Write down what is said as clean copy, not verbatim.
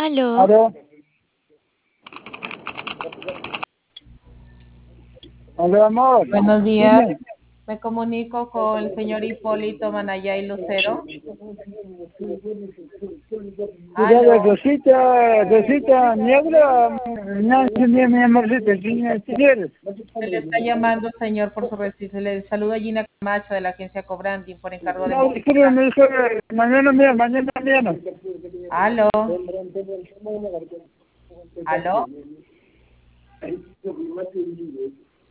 Aló, Aló, aló, amor. Buenos días. Dime. Me comunico con el señor Hipólito Manayay Lucero. Mira, Aló. Rosita Niebla, Nancy, mi amorcito, si quieres. Se le está llamando, señor, por su resistencia. Le saluda Gina Camacho de la agencia Cobranting por encargo de No, movilidad. disculpe, mañana. Aló. Aló.